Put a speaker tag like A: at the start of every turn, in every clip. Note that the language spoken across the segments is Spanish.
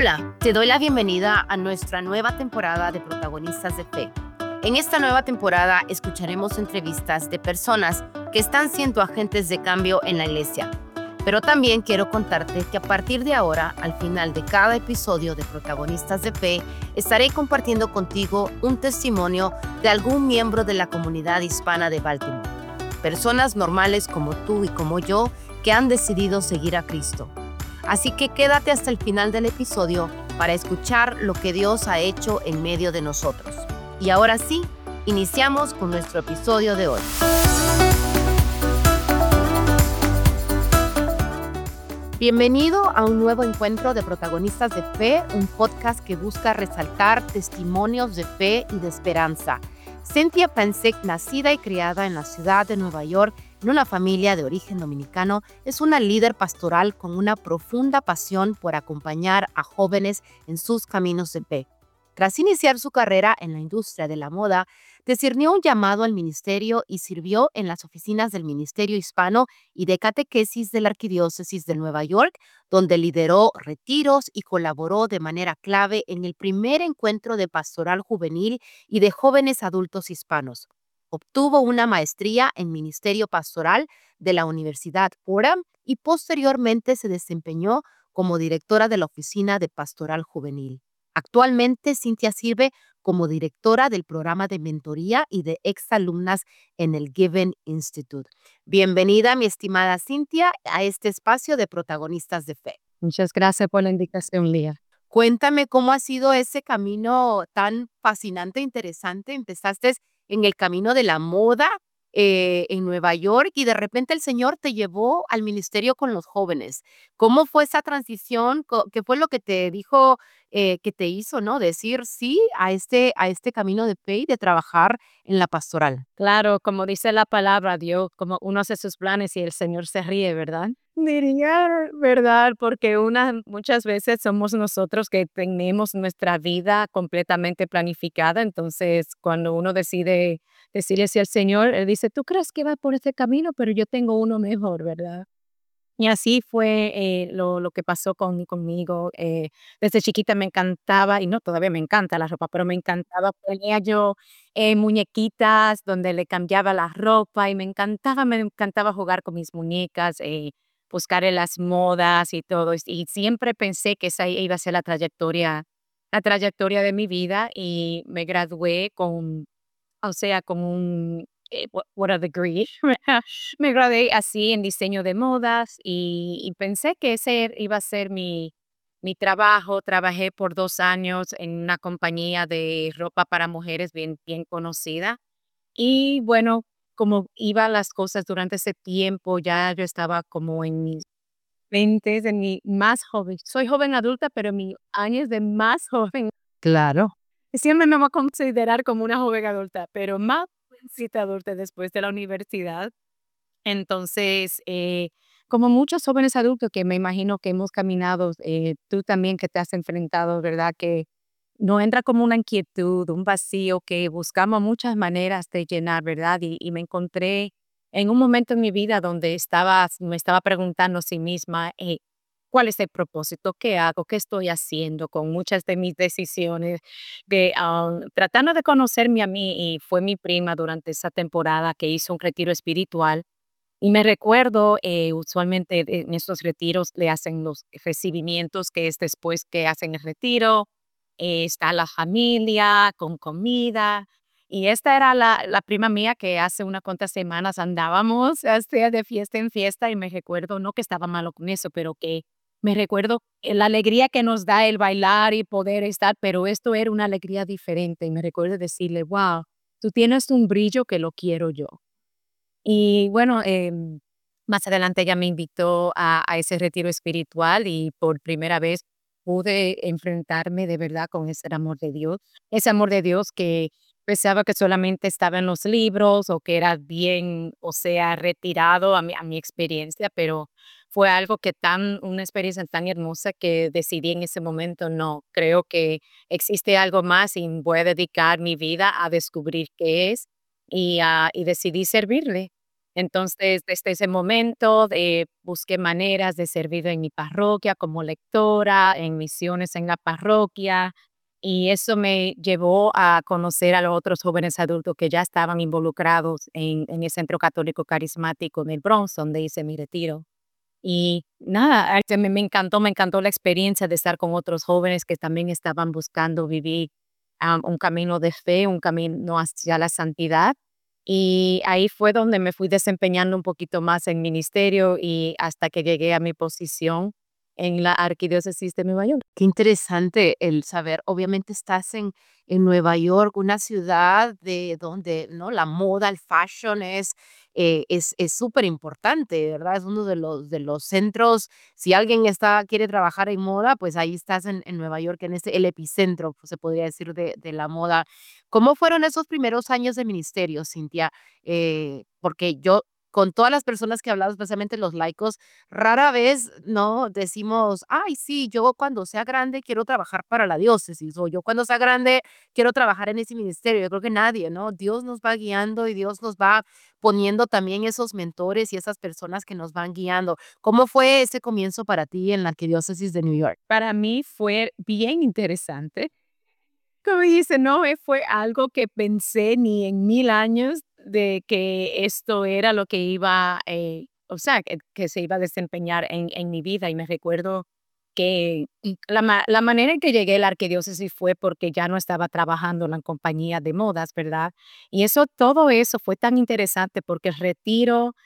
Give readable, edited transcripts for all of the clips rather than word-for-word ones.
A: Hola, te doy la bienvenida a nuestra nueva temporada de Protagonistas de Fe. En esta nueva temporada escucharemos entrevistas de personas que están siendo agentes de cambio en la iglesia. Pero también quiero contarte que a partir de ahora, al final de cada episodio de Protagonistas de Fe, estaré compartiendo contigo un testimonio de algún miembro de la comunidad hispana de Baltimore. Personas normales como tú y como yo que han decidido seguir a Cristo. Así que quédate hasta el final del episodio para escuchar lo que Dios ha hecho en medio de nosotros. Y ahora sí, iniciamos con nuestro episodio de hoy. Bienvenido a un nuevo encuentro de Protagonistas de Fe, un podcast que busca resaltar testimonios de fe y de esperanza. Cynthia Pansek, nacida y criada en la ciudad de Nueva York, en una familia de origen dominicano, es una líder pastoral con una profunda pasión por acompañar a jóvenes en sus caminos de fe. Tras iniciar su carrera en la industria de la moda, discernió un llamado al ministerio y sirvió en las oficinas del Ministerio Hispano y de Catequesis de la Arquidiócesis de Nueva York, donde lideró retiros y colaboró de manera clave en el primer encuentro de pastoral juvenil y de jóvenes adultos hispanos. Obtuvo una maestría en Ministerio Pastoral de la Universidad Fordham y posteriormente se desempeñó como directora de la Oficina de Pastoral Juvenil. Actualmente, Cynthia sirve como directora del programa de mentoría y de exalumnas en el Given Institute. Bienvenida, mi estimada Cynthia, a este espacio de Protagonistas de Fe.
B: Muchas gracias por la invitación, Lía.
A: Cuéntame cómo ha sido ese camino tan fascinante e interesante. Empezaste en el camino de la moda en Nueva York y de repente el Señor te llevó al ministerio con los jóvenes. ¿Cómo fue esa transición? ¿Qué fue lo que te dijo, que te hizo, no, decir sí a este camino de fe y de trabajar en la pastoral?
B: Claro, como dice la palabra, Dios, como uno hace sus planes y el Señor se ríe, ¿verdad? Diría, ¿verdad? Porque muchas veces somos nosotros que tenemos nuestra vida completamente planificada. Entonces, cuando uno decide decirle sí al Señor, Él dice, tú crees que va por ese camino, pero yo tengo uno mejor, ¿verdad? Y así fue lo que pasó conmigo. Desde chiquita me encantaba, y no, todavía me encanta la ropa, pero me encantaba, ponía yo muñequitas donde le cambiaba la ropa y me encantaba jugar con mis muñecas, buscar en las modas y todo. Y siempre pensé que esa iba a ser la trayectoria de mi vida y me gradué o sea, con un what a degree. Me gradué así en diseño de modas y pensé que ese iba a ser mi trabajo. Trabajé por 2 años en una compañía de ropa para mujeres bien conocida. Y bueno, como iban las cosas durante ese tiempo, ya yo estaba como en mis 20, en mi más joven. Soy joven adulta, pero en mis años de más joven.
A: Claro.
B: Siempre me voy a considerar como una joven adulta, pero más jovencita adulta después de la universidad. Entonces, como muchos jóvenes adultos que me imagino que hemos caminado, tú también que te has enfrentado, ¿verdad? Que no entra como una inquietud, un vacío que buscamos muchas maneras de llenar, ¿verdad? Y me encontré en un momento en mi vida donde me estaba preguntando a sí misma, ¿cuál es el propósito? ¿Qué hago? ¿Qué estoy haciendo con muchas de mis decisiones? Tratando de conocerme a mí, y fue mi prima durante esa temporada que hizo un retiro espiritual y me recuerdo, usualmente en estos retiros le hacen los recibimientos, que es después que hacen el retiro, está la familia con comida. Y esta era la prima mía que hace unas cuantas semanas andábamos de fiesta en fiesta y me recuerdo, no que estaba malo con eso, pero que me recuerdo la alegría que nos da el bailar y poder estar, pero esto era una alegría diferente. Y me recuerdo decirle, wow, tú tienes un brillo que lo quiero yo. Y bueno, más adelante ella me invitó a ese retiro espiritual y por primera vez pude enfrentarme de verdad con ese amor de Dios que pensaba que solamente estaba en los libros o que era bien, o sea, retirado a mi experiencia, pero fue algo una experiencia tan hermosa que decidí en ese momento, no, creo que existe algo más y voy a dedicar mi vida a descubrir qué es y decidí servirle. Entonces, desde ese momento, busqué maneras de servir en mi parroquia como lectora, en misiones en la parroquia, y eso me llevó a conocer a los otros jóvenes adultos que ya estaban involucrados en el Centro Católico Carismático en el Bronx, donde hice mi retiro. Y nada, me encantó la experiencia de estar con otros jóvenes que también estaban buscando vivir un camino de fe, un camino hacia la santidad. Y ahí fue donde me fui desempeñando un poquito más en ministerio y hasta que llegué a mi posición en la Arquidiócesis de Nueva York.
A: Qué interesante el saber. Obviamente estás en Nueva York, una ciudad de donde, ¿no? La moda, el fashion es súper importante, ¿verdad? Es uno de los centros. Si alguien quiere trabajar en moda, pues ahí estás en Nueva York, en el epicentro, pues, se podría decir, de la moda. ¿Cómo fueron esos primeros años de ministerio, Cintia? Porque yo, con todas las personas que he hablado, especialmente los laicos, rara vez, ¿no? Decimos, ay, sí, yo cuando sea grande quiero trabajar para la diócesis, o yo cuando sea grande quiero trabajar en ese ministerio. Yo creo que nadie, ¿no? Dios nos va guiando y Dios nos va poniendo también esos mentores y esas personas que nos van guiando. ¿Cómo fue ese comienzo para ti en la arquidiócesis de New York?
B: Para mí fue bien interesante. Como dice, no fue algo que pensé ni en 1000 años de que esto era lo que iba, o sea, que se iba a desempeñar en mi vida. Y me recuerdo que la manera en que llegué a la arquidiócesis fue porque ya no estaba trabajando en la compañía de modas, ¿verdad? Y todo eso fue tan interesante porque el retiro,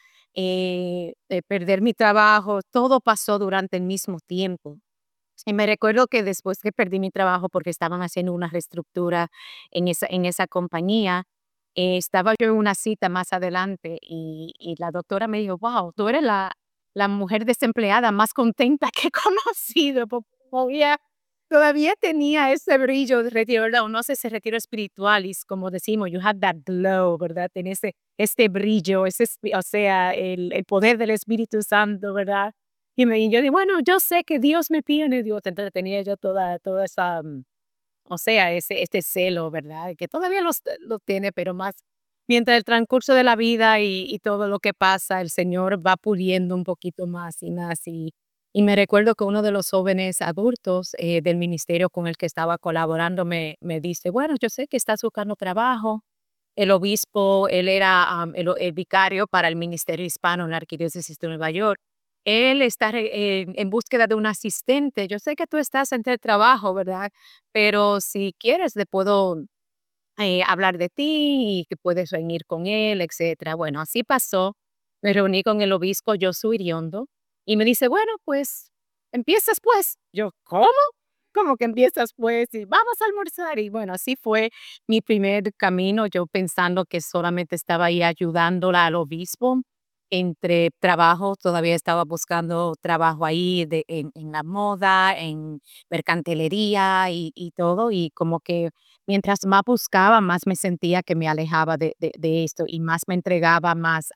B: perder mi trabajo, todo pasó durante el mismo tiempo. Y me recuerdo que después que perdí mi trabajo porque estaban haciendo una reestructura en esa compañía, estaba yo en una cita más adelante y la doctora me dijo, wow, tú eres la mujer desempleada más contenta que he conocido, porque todavía tenía ese brillo de retiro, ¿verdad? Uno hace ese retiro espiritual y como decimos, you have that glow, ¿verdad? Tiene este brillo, o sea, el poder del Espíritu Santo, ¿verdad? Y yo digo, bueno, yo sé que Dios me tiene, Dios, entonces tenía yo toda esa, o sea, este celo, ¿verdad? Que todavía lo tiene, pero más mientras el transcurso de la vida y todo lo que pasa, el Señor va puliendo un poquito más y más. Y me recuerdo que uno de los jóvenes adultos del ministerio con el que estaba colaborando me dice, bueno, yo sé que estás buscando trabajo. El obispo, él era el vicario para el ministerio hispano en la Arquidiócesis de Nueva York. Él está en búsqueda de un asistente. Yo sé que tú estás entre el trabajo, ¿verdad? Pero si quieres, le puedo hablar de ti y que puedes venir con él, etcétera. Bueno, así pasó. Me reuní con el obispo Josué Iriondo y me dice, bueno, pues empiezas pues. Yo, ¿cómo? ¿Cómo que empiezas pues? Y vamos a almorzar. Y bueno, así fue mi primer camino, yo pensando que solamente estaba ahí ayudándola al obispo. Entre trabajo, todavía estaba buscando trabajo ahí en la moda, en mercantelería y todo. Y como que mientras más buscaba, más me sentía que me alejaba de esto y más me entregaba más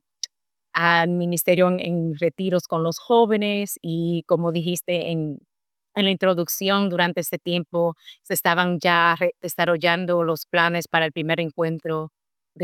B: al ministerio en retiros con los jóvenes y como dijiste en la introducción, durante este tiempo se estaban ya desarrollando los planes para el primer encuentro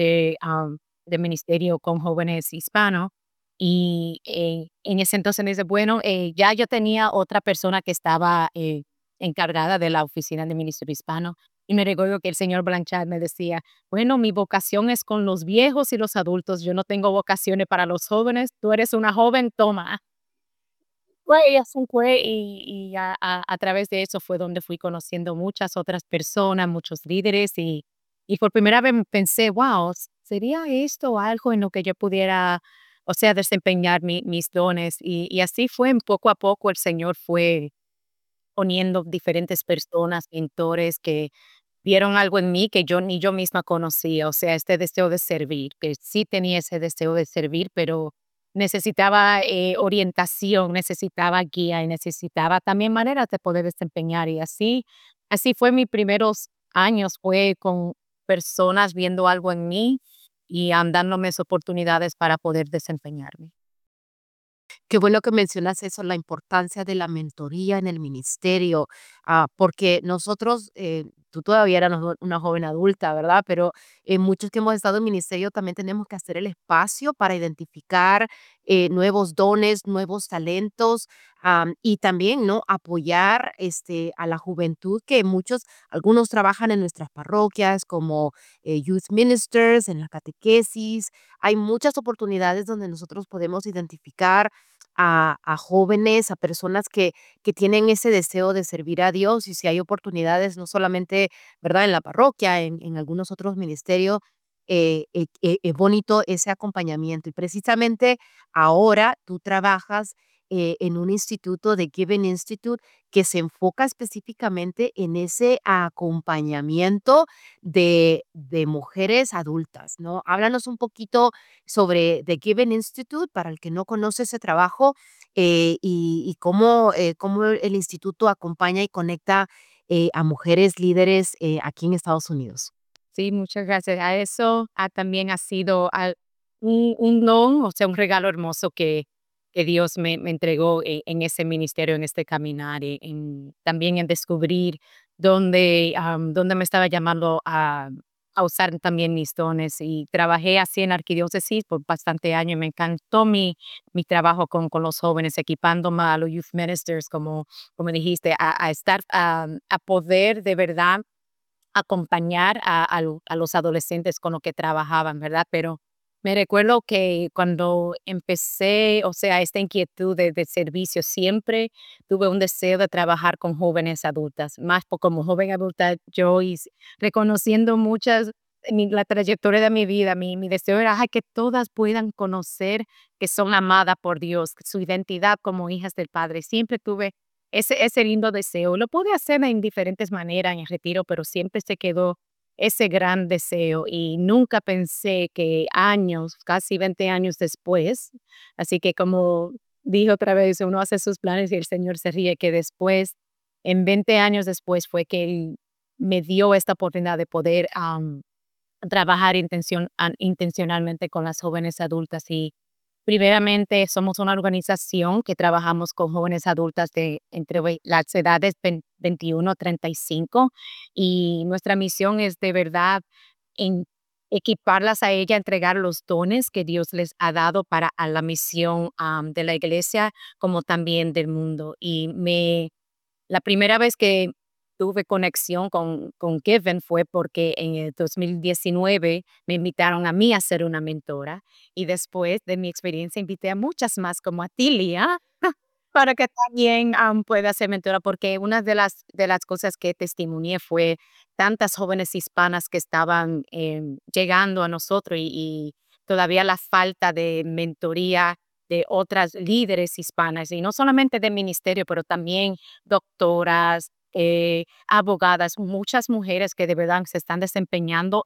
B: de ministerio con jóvenes hispanos. Y en ese entonces me dice, bueno, ya yo tenía otra persona que estaba encargada de la oficina de ministerio hispano. Y me recuerdo que el señor Blanchard me decía, bueno, mi vocación es con los viejos y los adultos. Yo no tengo vocaciones para los jóvenes. Tú eres una joven, toma. Fue y así fue, y a través de eso fue donde fui conociendo muchas otras personas, muchos líderes, y por primera vez pensé: "Guau, ¿sería esto algo en lo que yo pudiera, o sea, desempeñar mis dones?". Y así fue, poco a poco el Señor fue poniendo diferentes personas, mentores que vieron algo en mí que yo ni yo misma conocía, o sea, este deseo de servir, que sí tenía ese deseo de servir, pero necesitaba orientación, necesitaba guía y necesitaba también maneras de poder desempeñar. Y así fue mis primeros años, fue con personas viendo algo en mí y dándome oportunidades para poder desempeñarme.
A: Qué bueno que mencionas eso, la importancia de la mentoría en el ministerio, porque nosotros, tú todavía eras una joven adulta, ¿verdad? Pero muchos que hemos estado en ministerio también tenemos que hacer el espacio para identificar nuevos dones, nuevos talentos, y también, ¿no? Apoyar a la juventud que algunos trabajan en nuestras parroquias como youth ministers, en la catequesis. Hay muchas oportunidades donde nosotros podemos identificar a jóvenes, a personas que tienen ese deseo de servir a Dios y si hay oportunidades, no solamente, ¿verdad?, en la parroquia, en algunos otros ministerios, es bonito ese acompañamiento. Y precisamente ahora tú trabajas en un instituto de Given Institute que se enfoca específicamente en ese acompañamiento de mujeres adultas, ¿no? Háblanos un poquito sobre The Given Institute, para el que no conoce ese trabajo, y cómo el instituto acompaña y conecta a mujeres líderes aquí en Estados Unidos.
B: Sí, muchas gracias. A eso también ha sido un don, o sea, un regalo hermoso que Dios me entregó en ese ministerio, en este caminar, también en descubrir dónde me estaba llamando a usar también mis dones. Y trabajé así en arquidiócesis por bastante años y me encantó mi trabajo con los jóvenes, equipando más a los youth ministers, como dijiste, a estar, a poder de verdad acompañar a los adolescentes con lo que trabajaban, ¿verdad? Pero me recuerdo que cuando empecé, o sea, esta inquietud de servicio, siempre tuve un deseo de trabajar con jóvenes adultas, más como joven adulta, reconociendo la trayectoria de mi vida, mi deseo era ay, que todas puedan conocer que son amadas por Dios, su identidad como hijas del Padre. Siempre tuve ese lindo deseo. Lo pude hacer en diferentes maneras en el retiro, pero siempre se quedó ese gran deseo y nunca pensé que años, casi 20 años después, así que como dije otra vez, uno hace sus planes y el Señor se ríe, que después, en 20 años después, fue que Él me dio esta oportunidad de poder trabajar intencionalmente con las jóvenes adultas. Y primeramente, somos una organización que trabajamos con jóvenes adultas de las edades 21 a 35 y nuestra misión es de verdad en equiparlas a ella, entregar los dones que Dios les ha dado para a la misión de la iglesia como también del mundo. La primera vez que tuve conexión con Given fue porque en el 2019 me invitaron a mí a ser una mentora y después de mi experiencia invité a muchas más como a Tilia para que también pueda ser mentora porque una de las cosas que testimonié fue tantas jóvenes hispanas que estaban llegando a nosotros y todavía la falta de mentoría de otras líderes hispanas y no solamente de ministerio, pero también doctoras, abogadas, muchas mujeres que de verdad se están desempeñando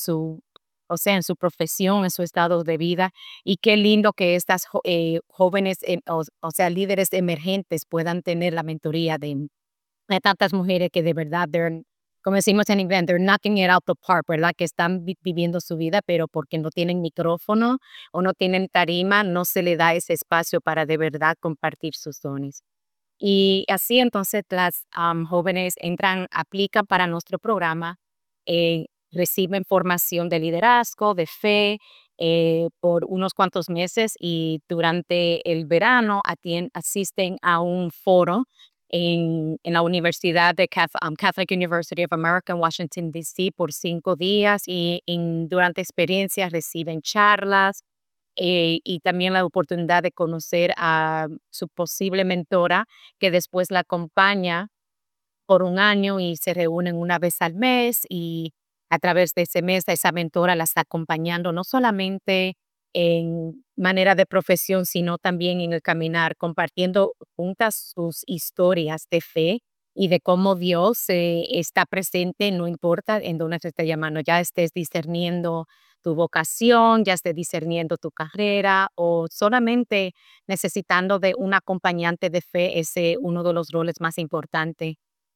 B: o sea, en su profesión, en su estado de vida. Y qué lindo que estas jóvenes, o sea, líderes emergentes puedan tener la mentoría de tantas mujeres que de verdad, como decimos en inglés, they're knocking it out the park, ¿verdad? Que están viviendo su vida, pero porque no tienen micrófono o no tienen tarima, no se le da ese espacio para de verdad compartir sus dones. Y así entonces las jóvenes aplican para nuestro programa, reciben formación de liderazgo, de fe, por unos cuantos meses y durante el verano asisten a un foro en la Universidad de Catholic University of America en Washington, D.C. por 5 días y durante experiencias reciben charlas y también la oportunidad de conocer a su posible mentora, que después la acompaña por un año y se reúnen una vez al mes y a través de ese mes esa mentora la está acompañando no solamente en manera de profesión, sino también en el caminar, compartiendo juntas sus historias de fe y de cómo Dios está presente, no importa en dónde te esté llamando, ya estés discerniendo tu vocación, ya estés discerniendo tu carrera o solamente necesitando de un acompañante de fe, ese uno de los roles más importantes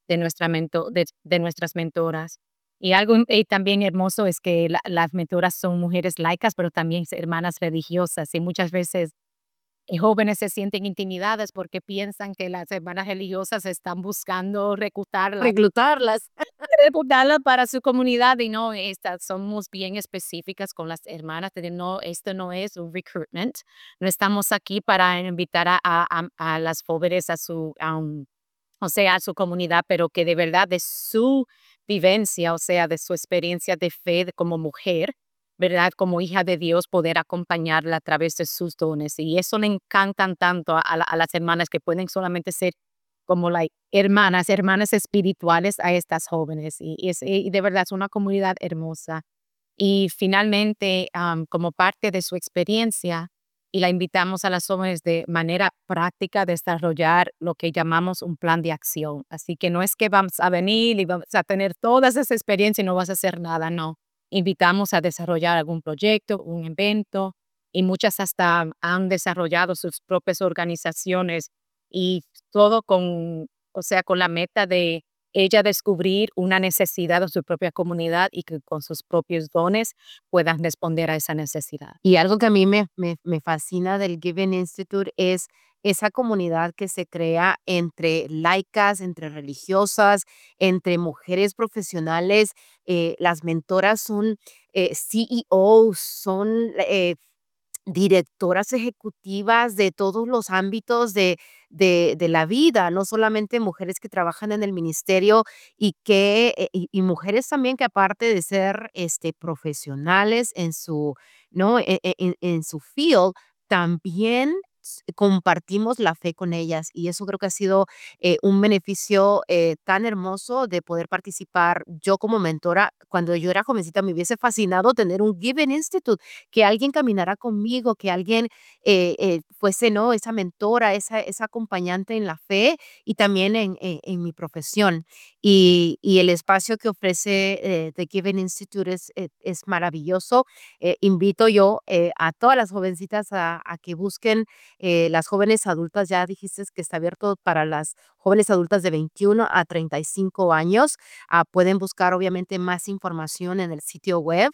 B: de nuestras mentoras. Y algo también hermoso es que las mentoras son mujeres laicas, pero también hermanas religiosas, y muchas veces jóvenes se sienten intimidadas porque piensan que las hermanas religiosas están buscando reclutarlas
A: Reclutarlas.
B: reclutarlas para su comunidad y no, estas somos bien específicas con las hermanas, de no, esto no es un recruitment, no estamos aquí para invitar a las jóvenes a su, o sea, a su comunidad, pero que de verdad de su vivencia, o sea, de su experiencia de fe como mujer, ¿verdad? Como hija de Dios, poder acompañarla a través de sus dones. Y eso le encantan tanto a las hermanas que pueden solamente ser como like, hermanas espirituales a estas jóvenes. Y de verdad es una comunidad hermosa. Y finalmente, como parte de su experiencia, y la invitamos a las jóvenes de manera práctica a desarrollar lo que llamamos un plan de acción. Así que no es que vamos a venir y vamos a tener toda esa experiencia y no vas a hacer nada, no. Invitamos a desarrollar algún proyecto, un evento, y muchas hasta han desarrollado sus propias organizaciones y todo con, o sea, con la meta de ella descubrir una necesidad de su propia comunidad y que con sus propios dones puedan responder a esa necesidad.
A: Y algo que a mí me fascina del Given Institute es esa comunidad que se crea entre laicas, entre religiosas, entre mujeres profesionales. Las mentoras son CEOs, son directoras ejecutivas de todos los ámbitos de la vida, no solamente mujeres que trabajan en el ministerio y mujeres también que aparte de ser profesionales en su, ¿no? En su field, también compartimos la fe con ellas y eso creo que ha sido un beneficio tan hermoso de poder participar. Yo como mentora, cuando yo era jovencita, me hubiese fascinado tener un Given Institute, que alguien caminara conmigo, que alguien fuese, ¿no? Esa mentora, esa acompañante en la fe y también en mi profesión. Y el espacio que ofrece The Given Institute es maravilloso. Invito yo a todas las jovencitas a que busquen las jóvenes adultas. Ya dijiste que está abierto para las jóvenes adultas de 21 a 35 años. Pueden buscar obviamente más información en el sitio web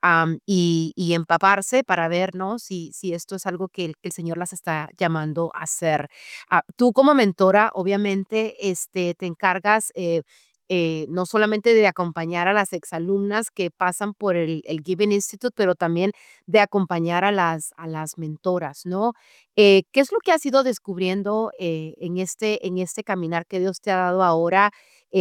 A: y empaparse para ver, ¿no? Si esto es algo que el Señor las está llamando a hacer. Tú como mentora, obviamente, te encargas no solamente de acompañar a las exalumnas que pasan por el Given Institute, pero también de acompañar a las mentoras, ¿no? ¿Qué es lo que has ido descubriendo en este caminar que Dios te ha dado ahora?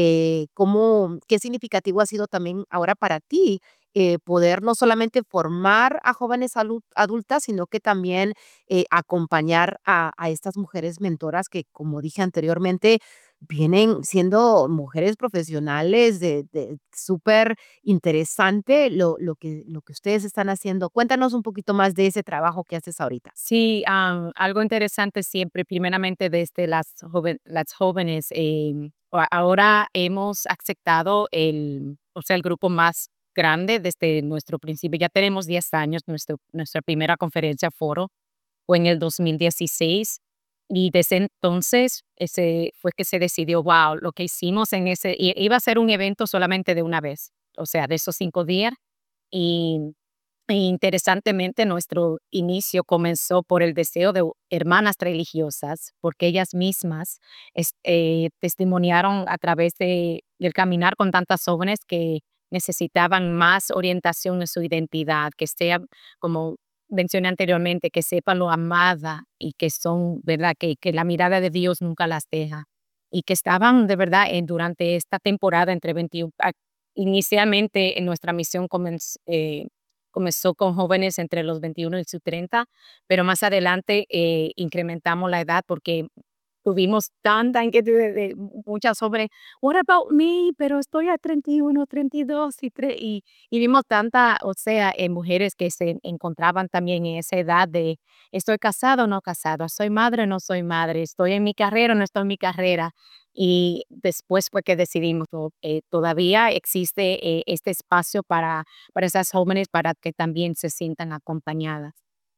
A: ¿Qué significativo ha sido también ahora para ti poder no solamente formar a jóvenes adultas, sino que también acompañar a estas mujeres mentoras que, como dije anteriormente, vienen siendo mujeres profesionales de súper interesante lo que ustedes están haciendo? Cuéntanos un poquito más de ese trabajo que haces ahorita.
B: Sí, algo interesante siempre, primeramente desde las jóvenes, ahora hemos aceptado o sea, el grupo más grande desde nuestro principio. Ya tenemos 10 años, nuestra primera conferencia foro fue en el 2016 y desde entonces ese fue que se decidió, wow, lo que hicimos iba a ser un evento solamente de una vez, o sea, de esos 5 días y interesantemente, nuestro inicio comenzó por el deseo de hermanas religiosas, porque ellas mismas testimoniaron a través del caminar con tantas jóvenes que necesitaban más orientación en su identidad, que sea, como mencioné anteriormente, que sepan lo amada y que son, ¿verdad? Que la mirada de Dios nunca las deja. Y que estaban de verdad durante esta temporada entre 21, inicialmente en nuestra misión comenzó con jóvenes entre los 21 y sus 30, pero más adelante incrementamos la edad porque tuvimos tanta inquietud de muchas jóvenes, what about me? Pero estoy a 31, 32 y vimos tanta, o sea, mujeres que se encontraban también en esa edad de estoy casado o no casado, soy madre o no soy madre, estoy en mi carrera o no estoy en mi carrera. Y después fue que decidimos, todavía existe este espacio para esas jóvenes para que también se sientan acompañadas.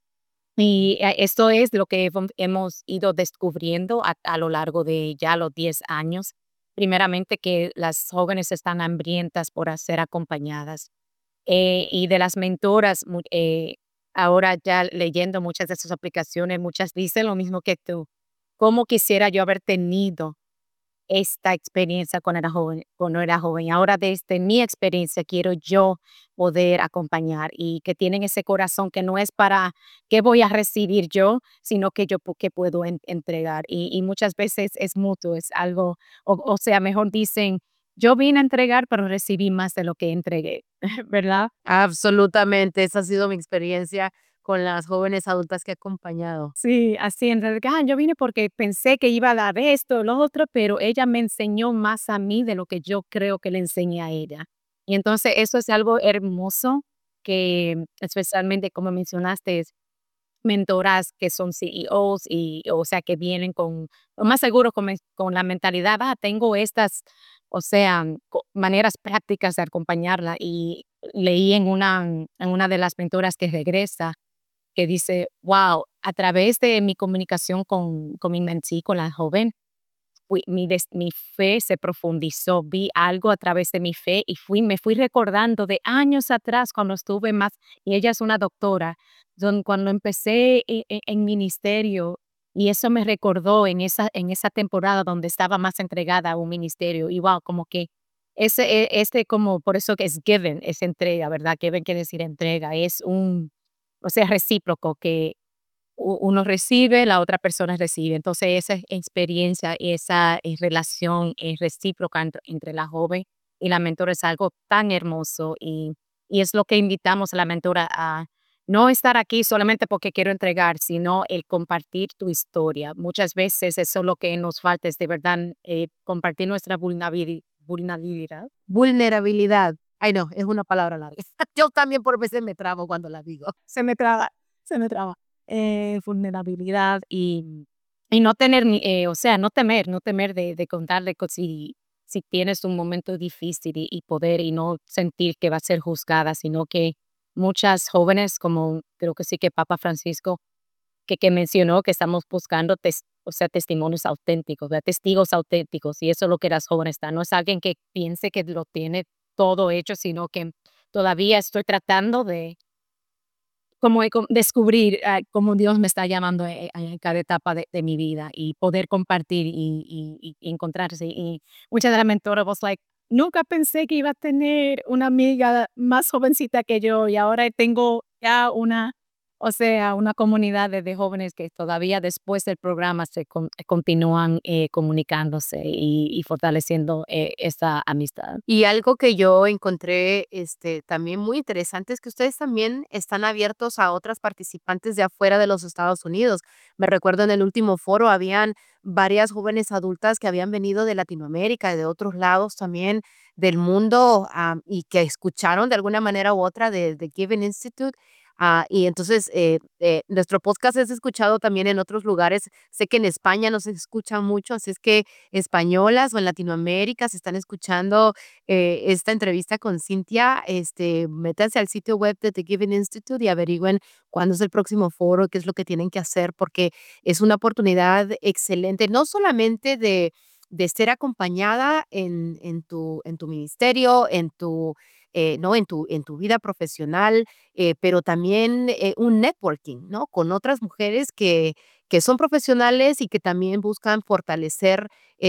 B: Y esto es lo que hemos ido descubriendo a lo largo de ya los 10 años. Primeramente, que las jóvenes están hambrientas por ser acompañadas. Y de las mentoras, ahora ya leyendo muchas de sus aplicaciones, muchas dicen lo mismo que tú. ¿Cómo quisiera yo haber tenido esta experiencia cuando era joven? Ahora desde mi experiencia quiero yo poder acompañar y que tienen ese corazón que no es para qué voy a recibir yo, sino que yo que puedo entregar. Y muchas veces es mutuo, es algo, o sea, mejor dicen, yo vine a entregar, pero recibí más de lo que entregué, ¿verdad?
A: Absolutamente, esa ha sido mi experiencia con las jóvenes adultas que he acompañado.
B: Sí, así en realidad, yo vine porque pensé que iba a dar esto, lo otro, pero ella me enseñó más a mí de lo que yo creo que le enseñé a ella. Y entonces eso es algo hermoso que, especialmente como mencionaste, es mentoras que son CEOs y, o sea, que vienen con, lo más seguro con la mentalidad, tengo estas, o sea, maneras prácticas de acompañarla. Y leí en una de las mentoras que regresa que dice, wow, a través de mi comunicación con mi mentí, con la joven, mi fe se profundizó, vi algo a través de mi fe y me fui recordando de años atrás cuando estuve más, y ella es una doctora, cuando empecé en ministerio, y eso me recordó en esa temporada donde estaba más entregada a un ministerio, y wow, como que como, por eso que es given, es entrega, ¿verdad? Given quiere decir entrega, es o sea, recíproco, que uno recibe, la otra persona recibe. Entonces, esa experiencia, esa relación recíproca entre la joven y la mentora es algo tan hermoso y es lo que invitamos a la mentora a no estar aquí solamente porque quiero entregar, sino el compartir tu historia. Muchas veces eso es lo que nos falta, es de verdad compartir nuestra vulnerabilidad.
A: Vulnerabilidad. Ay, no, es una palabra larga. Yo también por veces me trabo cuando la digo.
B: Se me traba, se me traba. Vulnerabilidad y no tener, o sea, no temer de contarle si tienes un momento difícil y poder y no sentir que va a ser juzgada, sino que muchas jóvenes, como creo que sí que Papa Francisco, que mencionó que estamos buscando, o sea, testimonios auténticos, ¿verdad? Testigos auténticos, y eso es lo que las jóvenes están. No es alguien que piense que lo tiene todo hecho, sino que todavía estoy tratando de como descubrir, cómo Dios me está llamando, en cada etapa de mi vida y poder compartir y encontrarse. Y muchas de las mentoras was like, nunca pensé que iba a tener una amiga más jovencita que yo y ahora tengo ya o sea, una comunidad de jóvenes que todavía después del programa continúan comunicándose y fortaleciendo esa amistad.
A: Y algo que yo encontré, también muy interesante es que ustedes también están abiertos a otras participantes de afuera de los Estados Unidos. Me recuerdo en el último foro habían varias jóvenes adultas que habían venido de Latinoamérica y de otros lados también del mundo, y que escucharon de alguna manera u otra de Given Institute. Y entonces nuestro podcast es escuchado también en otros lugares. Sé que en España no se escucha mucho, así es que españolas o en Latinoamérica se están escuchando esta entrevista con Cintia, métanse al sitio web de The Giving Institute y averigüen cuándo es el próximo foro, qué es lo que tienen que hacer, porque es una oportunidad excelente, no solamente de ser acompañada en tu ministerio, ¿no? en tu vida profesional, pero también un networking, ¿no? Con otras mujeres que son profesionales y que también buscan fortalecer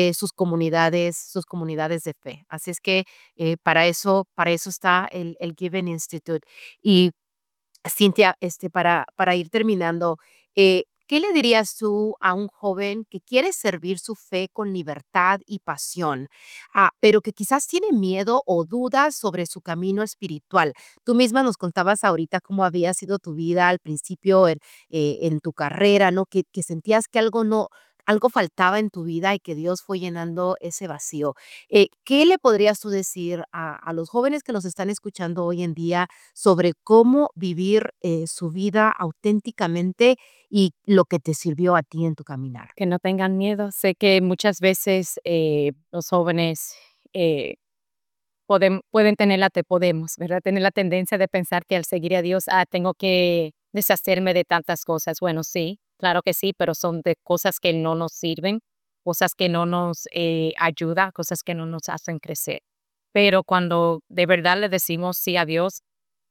A: sus comunidades de fe. Así es que para eso está el Given Institute. Y Cintia, para ir terminando, ¿qué le dirías tú a un joven que quiere servir su fe con libertad y pasión, pero que quizás tiene miedo o dudas sobre su camino espiritual? Tú misma nos contabas ahorita cómo había sido tu vida al principio en tu carrera, ¿no? Que sentías que algo faltaba en tu vida y que Dios fue llenando ese vacío. ¿Qué le podrías tú decir a los jóvenes que nos están escuchando hoy en día sobre cómo vivir su vida auténticamente y lo que te sirvió a ti en tu caminar?
B: Que no tengan miedo. Sé que muchas veces los jóvenes eh, pueden tener podemos, ¿verdad? Tener la tendencia de pensar que al seguir a Dios, tengo que deshacerme de tantas cosas. Bueno, sí, claro que sí, pero son de cosas que no nos sirven, cosas que no nos ayudan, cosas que no nos hacen crecer. Pero cuando de verdad le decimos sí a Dios,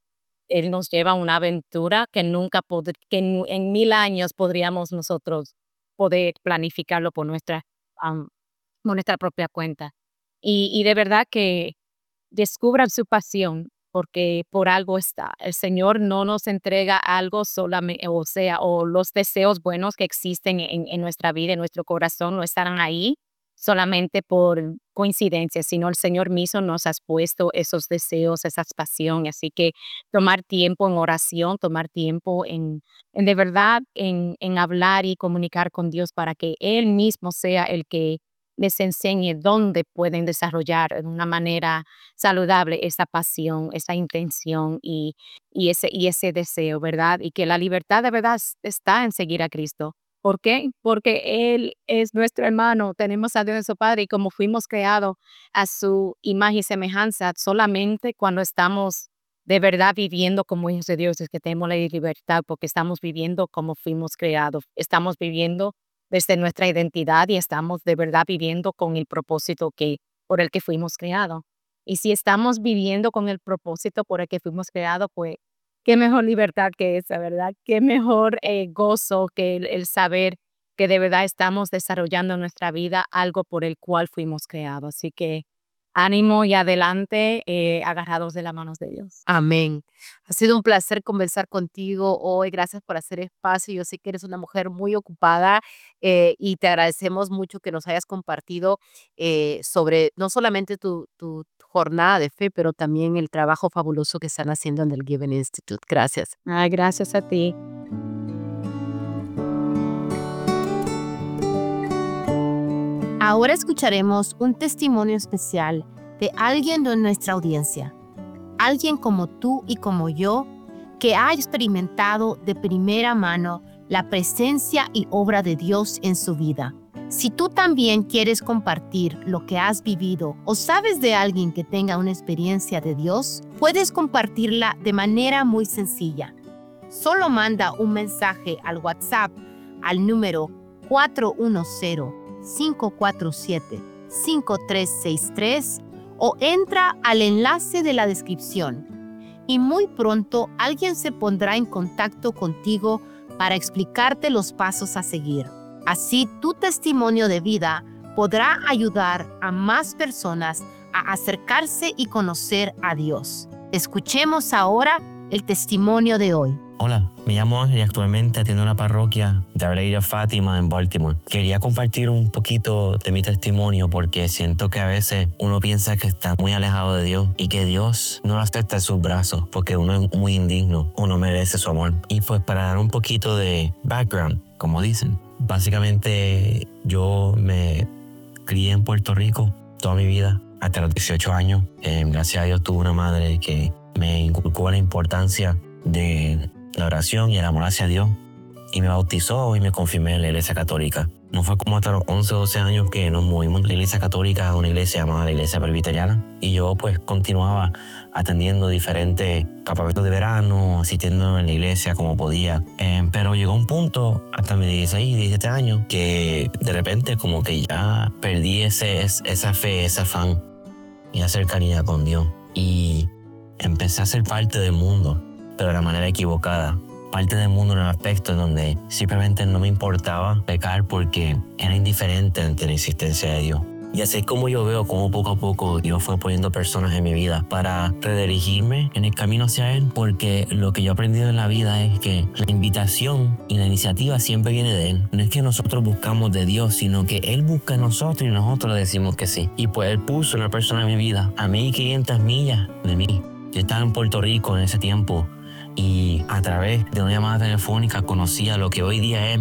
B: Él nos lleva a una aventura que nunca que en 1000 años podríamos nosotros poder planificarlo por nuestra propia cuenta. Y de verdad que descubran su pasión, porque por algo está. El Señor no nos entrega algo solamente, o los deseos buenos que existen en nuestra vida, en nuestro corazón, no estarán ahí solamente por coincidencia, sino el Señor mismo nos ha puesto esos deseos, esas pasiones. Así que tomar tiempo en oración, tomar tiempo en de verdad, en hablar y comunicar con Dios para que Él mismo sea el que les enseñe dónde pueden desarrollar de una manera saludable esa pasión, esa intención y ese deseo, ¿verdad? Y que la libertad de verdad está en seguir a Cristo. ¿Por qué? Porque Él es nuestro hermano, tenemos a Dios nuestro Padre y como fuimos creados a su imagen y semejanza, solamente cuando estamos de verdad viviendo como hijos de Dios es que tenemos la libertad, porque estamos viviendo como fuimos creados, estamos viviendo desde nuestra identidad y estamos de verdad viviendo con el propósito por el que fuimos creados. Y si estamos viviendo con el propósito por el que fuimos creados, pues qué mejor libertad que esa, ¿verdad? Qué mejor gozo que el saber que de verdad estamos desarrollando en nuestra vida algo por el cual fuimos creados. Así que ánimo y adelante, agarrados de las manos de Dios.
A: Amén. Ha sido un placer conversar contigo hoy. Gracias por hacer espacio. Yo sé que eres una mujer muy ocupada y te agradecemos mucho que nos hayas compartido sobre no solamente tu jornada de fe, pero también el trabajo fabuloso que están haciendo en el Given Institute. Gracias.
B: Ay, gracias a ti.
A: Ahora escucharemos un testimonio especial de alguien de nuestra audiencia. Alguien como tú y como yo, que ha experimentado de primera mano la presencia y obra de Dios en su vida. Si tú también quieres compartir lo que has vivido o sabes de alguien que tenga una experiencia de Dios, puedes compartirla de manera muy sencilla. Solo manda un mensaje al WhatsApp al número 410-547-5363 o entra al enlace de la descripción. Y muy pronto alguien se pondrá en contacto contigo para explicarte los pasos a seguir. Así tu testimonio de vida podrá ayudar a más personas a acercarse y conocer a Dios. Escuchemos ahora el testimonio de hoy.
C: Hola, me llamo Ángel y actualmente atiendo una parroquia de Our Lady of Fátima en Baltimore. Quería compartir un poquito de mi testimonio porque siento que a veces uno piensa que está muy alejado de Dios y que Dios no lo acepta en sus brazos porque uno es muy indigno o no merece su amor. Y pues para dar un poquito de background, como dicen, básicamente yo me crié en Puerto Rico toda mi vida hasta los 18 años. Gracias a Dios tuve una madre que me inculcó la importancia de la oración y el amor hacia Dios y me bautizó y me confirmé en la iglesia católica. No fue como hasta los 11 o 12 años que nos movimos de la iglesia católica a una iglesia llamada la iglesia presbiteriana y yo pues continuaba atendiendo diferentes campamentos de verano, asistiendo en la iglesia como podía. Pero llegó un punto hasta mis 16, 17 años que de repente como que ya perdí esa fe, ese afán y esa cercanía con Dios y empecé a ser parte del mundo, pero de la manera equivocada. Parte del mundo en un aspecto en donde simplemente no me importaba pecar porque era indiferente ante la existencia de Dios. Y así es como yo veo cómo poco a poco Dios fue poniendo personas en mi vida para redirigirme en el camino hacia Él, porque lo que yo he aprendido en la vida es que la invitación y la iniciativa siempre viene de Él. No es que nosotros buscamos de Dios, sino que Él busca a nosotros y nosotros le decimos que sí. Y pues Él puso una persona en mi vida a 1500 millas de mí. Yo estaba en Puerto Rico en ese tiempo y a través de una llamada telefónica conocí a lo que hoy día es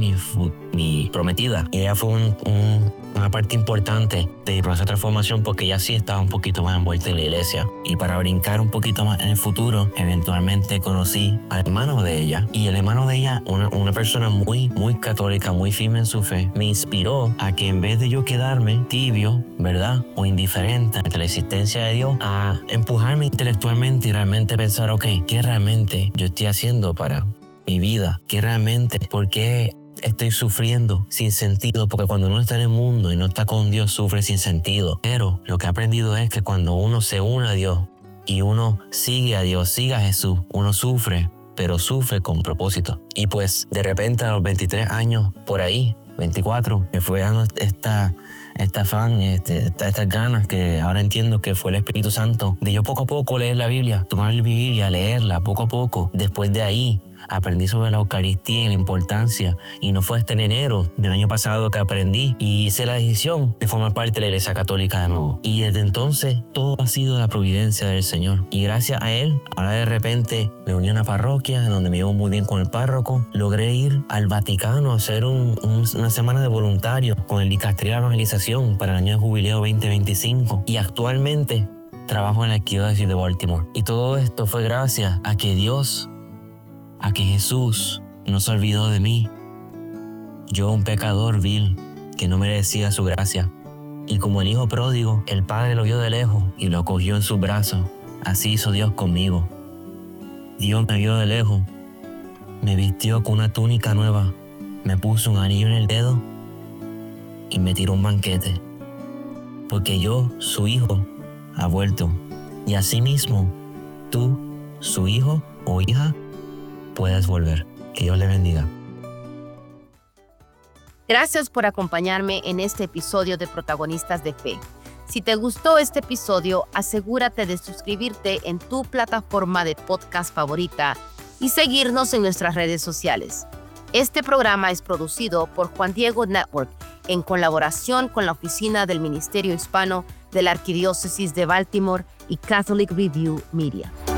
C: mi prometida. Y ella fue una parte importante del proceso de transformación porque ella sí estaba un poquito más envuelta en la iglesia. Y para brincar un poquito más en el futuro, eventualmente conocí al hermano de ella. Y el hermano de ella, una persona muy, muy católica, muy firme en su fe, me inspiró a que en vez de yo quedarme tibio, ¿verdad? O indiferente ante la existencia de Dios, a empujarme intelectualmente y realmente pensar, ok, ¿qué realmente yo estoy haciendo para mi vida? ¿Qué realmente? ¿Por qué estoy sufriendo sin sentido? Porque cuando uno está en el mundo y no está con Dios, sufre sin sentido. Pero lo que he aprendido es que cuando uno se une a Dios y uno sigue a Dios, sigue a Jesús, uno sufre, pero sufre con propósito. Y pues de repente a los 23 años, por ahí, 24, me fue dando estas ganas que ahora entiendo que fue el Espíritu Santo, de yo poco a poco leer la Biblia, tomar la Biblia, leerla poco a poco. Después de ahí, aprendí sobre la Eucaristía y la importancia, y no fue hasta en enero del año pasado que aprendí y hice la decisión de formar parte de la Iglesia Católica de nuevo. Y desde entonces todo ha sido la providencia del Señor, y gracias a Él, ahora de repente me uní a una parroquia en donde me llevo muy bien con el párroco. Logré ir al Vaticano a hacer una semana de voluntarios con el Dicasterio de Evangelización para el año de jubileo 2025, y actualmente trabajo en la Arquidiócesis de Baltimore. Y todo esto fue gracias a que Jesús no se olvidó de mí. Yo, un pecador vil que no merecía su gracia. Y como el hijo pródigo, el Padre lo vio de lejos y lo cogió en sus brazos. Así hizo Dios conmigo. Dios me vio de lejos, me vistió con una túnica nueva, me puso un anillo en el dedo y me tiró un banquete. Porque yo, su hijo, ha vuelto. Y asimismo, tú, su hijo o hija, puedes volver. Que Dios le bendiga.
A: Gracias por acompañarme en este episodio de Protagonistas de Fe. Si te gustó este episodio, asegúrate de suscribirte en tu plataforma de podcast favorita y seguirnos en nuestras redes sociales. Este programa es producido por Juan Diego Network en colaboración con la Oficina del Ministerio Hispano de la Arquidiócesis de Baltimore y Catholic Review Media.